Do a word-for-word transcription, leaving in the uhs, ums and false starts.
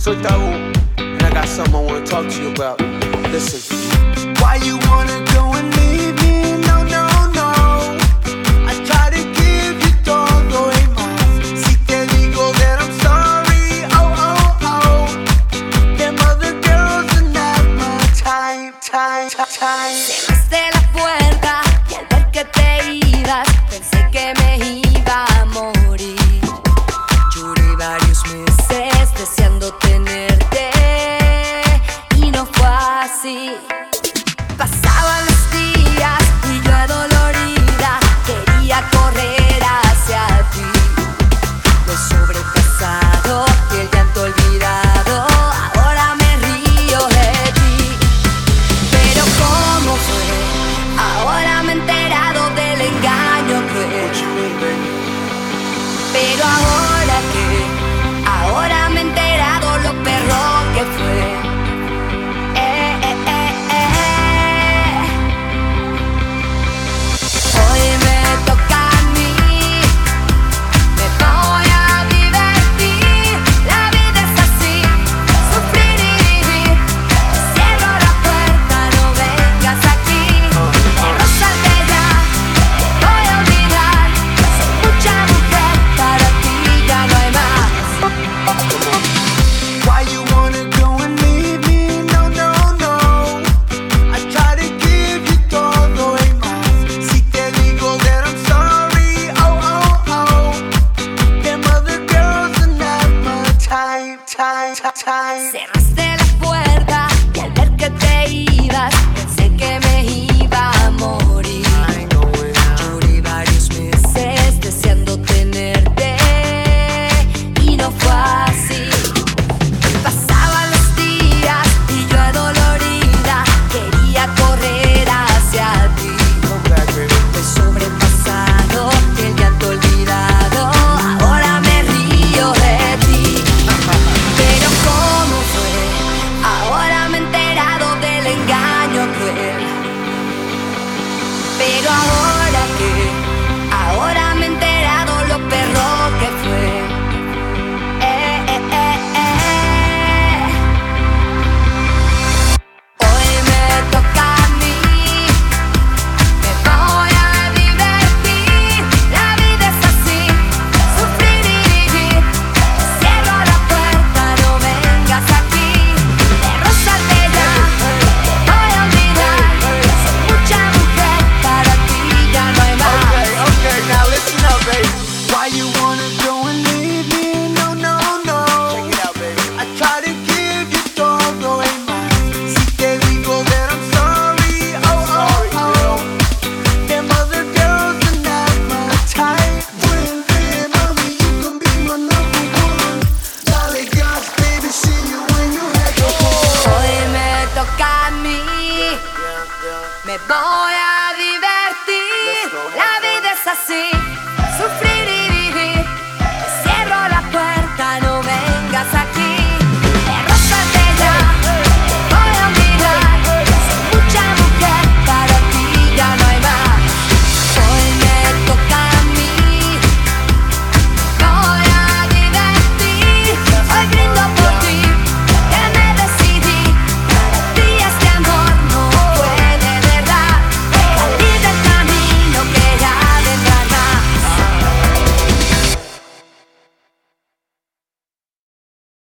Soy Tabú, and I got something I wanna talk to you about. Listen. Why you wanna go and leave me? No, no, no. I try to give you todo y más. Si te digo that I'm sorry, oh, oh, oh. Them other girls are not my time, time, time. Cerraste la puerta y al ver que te ibas pensé que me iba a morir. Lloré varios meses deseando tenerte y no fue así. Pasaban los días y yo adolorida quería correr hacia ti. Lo he sobrepasado y el llanto olvidado, ahora me río de ti. Pero ¿cómo fue? Ahora me he enterado del engaño cruel. Pero ahora que, ahora me he enterado lo perro que fue. Eh, eh, eh, eh. Hoy me toca a mí, me voy a divertir. La vida es así, sufrir y vivir. Cierro la puerta, no vengas aquí. Quiero salte ya, te voy a olvidar. Soy mucha mujer, para ti ya no hay más. Why you wanna go and leave me? No, no, no. I try to give you todo y más. Si te digo that I'm sorry, oh, oh, oh. Them other girls are not my time, time, time. Cerraste la puerta y al ver que te ibas pensé que me iba a morir. I ain't going out. Lloré varios meses deseando tenerte y no fue así. Pasaban los días y yo adolorida quería correr hacia ti. Come back, baby. Lo he sobrepasado y el llanto olvidado, ahora me río de ti. Pero ¿cómo fue? Ahora me he enterado del engaño cruel. Pero ahora que, ahora me he enterado lo perro que fue. Eh, eh, eh, eh. Hoy me toca a mí, me voy a divertir. La vida es así, sufrir y vivir. Cierro la puerta, no vengas aquí. Perro salte ya, te voy a olvidar. Soy mucha mujer, para ti ya no hay más. Okay, okay, now listen up, baby. Why you wanna go and leave me? No, no, no. Check it out, baby. I try to give you todo y más. Si te digo that I'm sorry, oh, oh, oh. Them other girls are not my type. When, when, mommy, you can be my number one. Dale gas, baby, see you when you have your Hoy me toca a mí, me voy a